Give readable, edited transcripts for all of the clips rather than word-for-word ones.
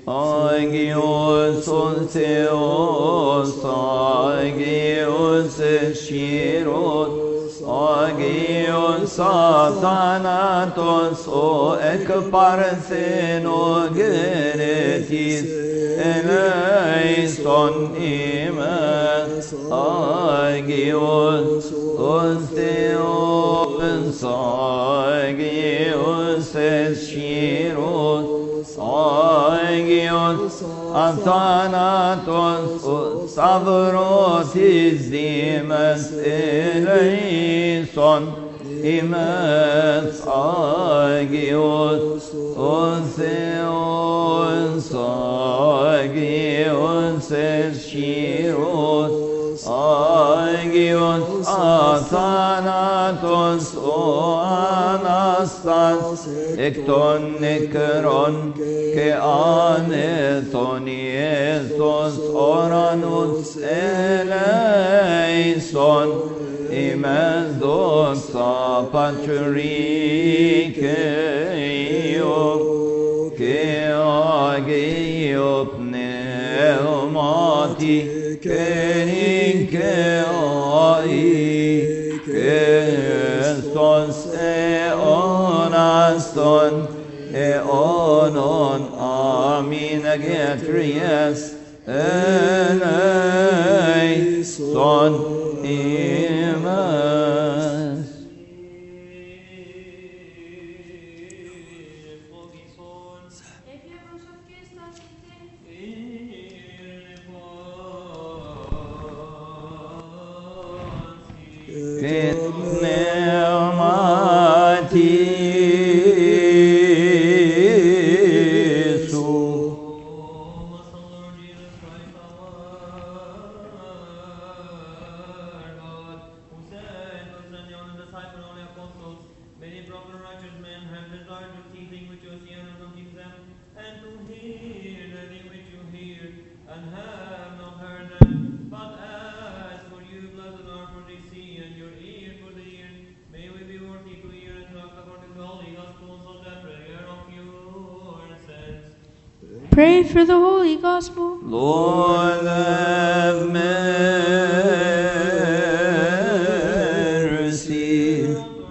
Agios Theos, Agios Shirot, Agios Athanatos, O Ekpartheno Genetis, Eleison Imes, Agios Theos, Agios Shirot, Agios Athanatos, Stavrotis Imes, Eleison Imes, Agios Theos, Agios Shirot, Agios Athanatos, O Anastas, Ekton Nekron, Ke Anethon Iesos, Oranus Eleison, Imes Doxa Patrikeio, Ke Agiop Pneumati, Kenike Ai, Kestos Eonaston, Eonon, Amin Agetries, Eleison Imes. Pray for the Holy Gospel. Lord have mercy.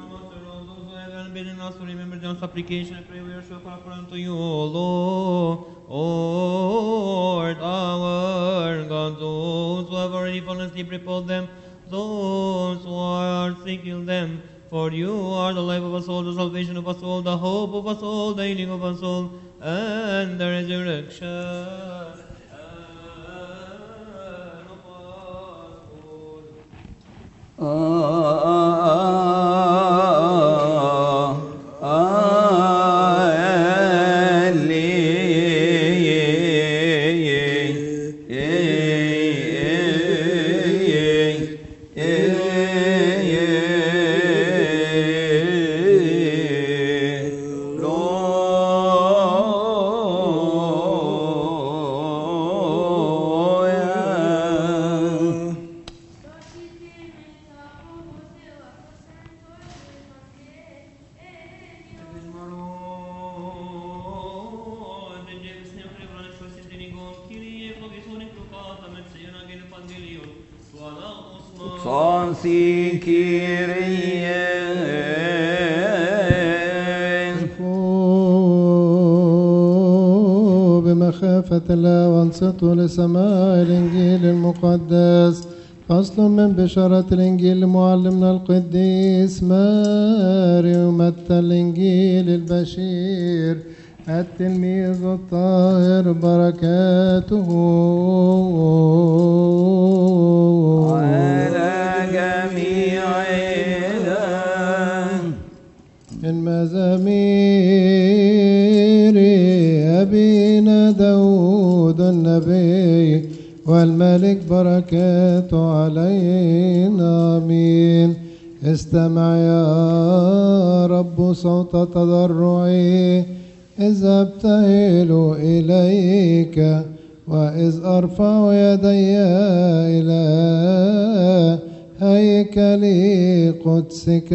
Remember John's supplication. I pray we are so far unto you, O Lord, our God. Those who have already fallen asleep, repose them. Those who are sick, heal them. For you are the life of us all, the salvation of us all, the hope of us all, the healing of us all, and the resurrection of us بمخافة الله وانصتوا لسماع الإنجيل المقدس. فصل من بشارة الإنجيل لمعلمنا القديس ماري متى الإنجيل البشير التلميذ الطاهر بركاته على جميعنا. من مزامير أبينا داود النبي والملك بركاته علينا آمين. استمع يا رب صوت تضرعي إذ أبتهل إليك وإذ أرفع يدي إلى هيكل قدسك.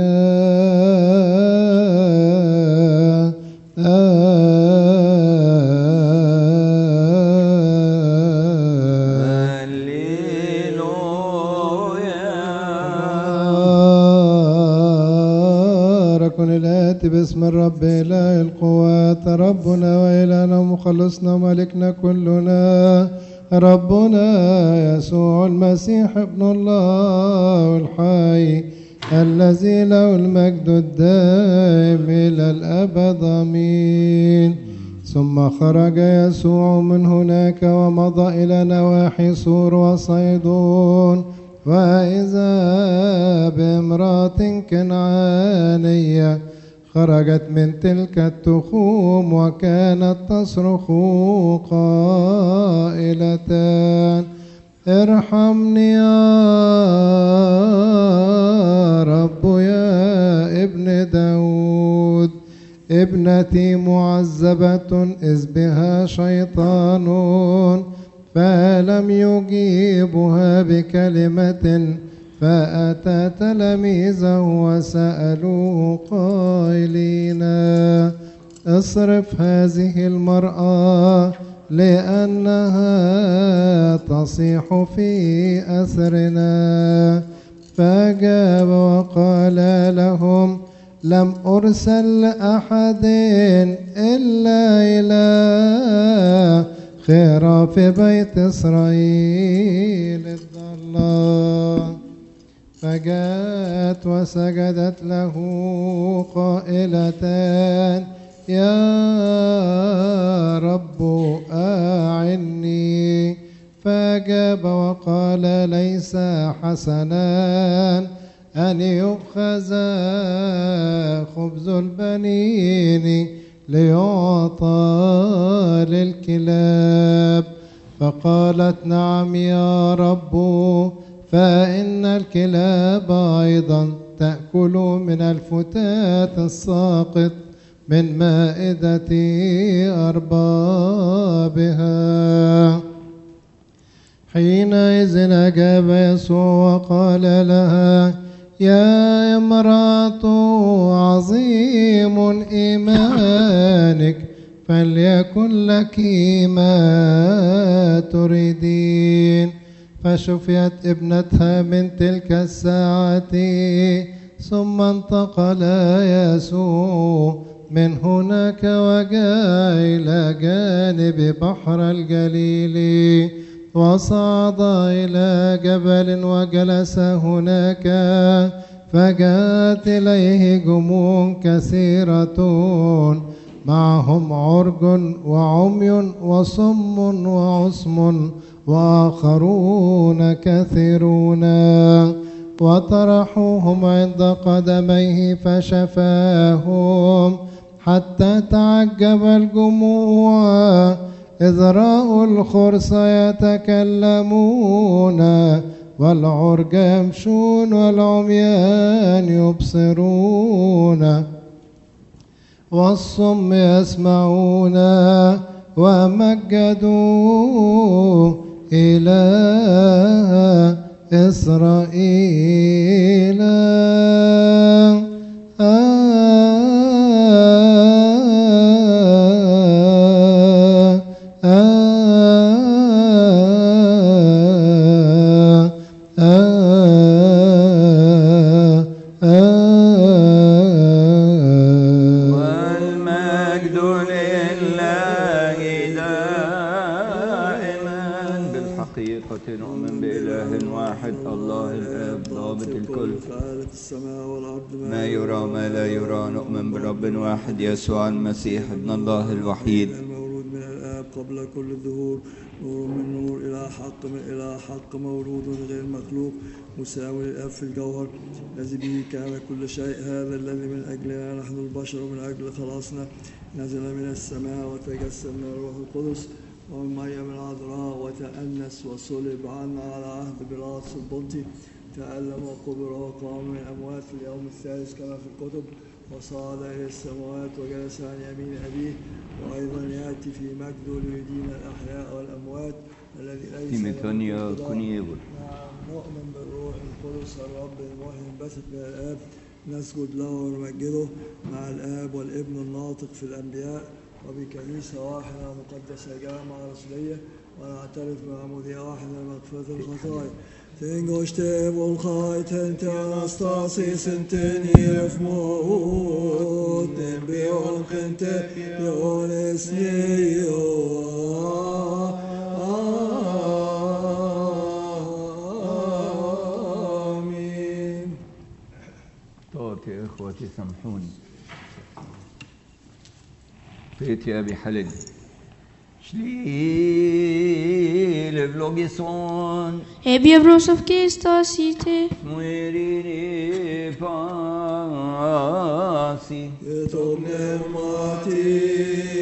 نأتي باسم الرب إله القوات ربنا وإلهنا ومخلصنا وملكنا كلنا ربنا يسوع المسيح ابن الله الحي الذي له المجد الدائم إلى الأبد آمين. ثم خرج يسوع من هناك ومضى إلى نواحي سور وصيدون، وإذا بامرأة كنعانية خرجت من تلك التخوم وكانت تصرخ قائلة: ارحمني يا رب يا ابن داود، ابنتي معذبة إذ بها شيطان. فلم يجيبها بكلمة، فأتى تلاميذه وسألوه قائلين: اصرف هذه المرأة لأنها تصيح في أثرنا. فأجاب وقال لهم: لم أرسل لأحد إلا إلى خراف بيت إسرائيل الضالة. فجاءت وسجدت له قائلة: يا رب أعني. فأجاب وقال: ليس حسنا أن يؤخذ خبز البنين ليعطى للكلاب. فقالت: نعم يا رب، فإن الكلاب أيضا تأكل من الفتات الساقط من مائدة أربابها. حينئذ أجاب يسوع وقال لها: يا امرأة عظيم إيمانك، فليكن لك ما تريدين. فشفيت ابنتها من تلك الساعة. ثم انتقل يسوع من هناك وجاء إلى جانب بحر الجليل، وصعد إلى جبل وجلس هناك. فجاءت إليه جموع كثيرة معهم عرج وعمي وصم وعصم وآخرون كثيرون، وطرحوهم عند قدميه فشفاهم. حتى تعجب الجموع إذ رأوا الخرس يتكلمون والعرج يمشون والعميان يبصرون والصم يسمعون، ومجدوا إله إسرائيل. والمجد لله دائما. بالحقيقة نؤمن بإله واحد الله الآب ضابط الكل، فعالة السماء والأرض ما يرى ما لا يرى. نؤمن برب واحد يسوع المسيح ابن الله الوحيد، المولود من الآب قبل كل الدهور، نور من نور، إلى حق من إلى حق، مولود غير مخلوق، مساوي للآب في الجوهر، الذي به كان كل شيء. هذا الذي من أجلنا نحن البشر ومن أجل خلاصنا نزل من السماء وتجسد من الروح القدس ومن مريم العذراء وتأنس وصلب عنا على عهد بيلاطس البنطي، تألم وقبر وقام من الأموات في اليوم الثالث كما في الكتب، وصعد إلى السماوات وجلس عن يمين أبيه، وأيضا يأتي في مجده ليدين الأحياء والأموات الذي ليس تيموثونيا له كونيبل. نؤمن بالروح القدس الرب المحيي البثق من الآب، نسجد له ونمجده مع الآب والابن الناطق في الأنبياء، وبكنيسة واحدة مقدسة جامعة رسولية ونعترف بعمودية واحدة لمغفرة الخطايا. Tengošte volkajten te anastasis enteniref mot, nembe olkente yones neyo. Amin. طوط يا إخوتي سامحوني. بيت يا أبي حلد شليل بلوغيسون Ebje brosovke stasite. مويريني فاسي Eto pneumati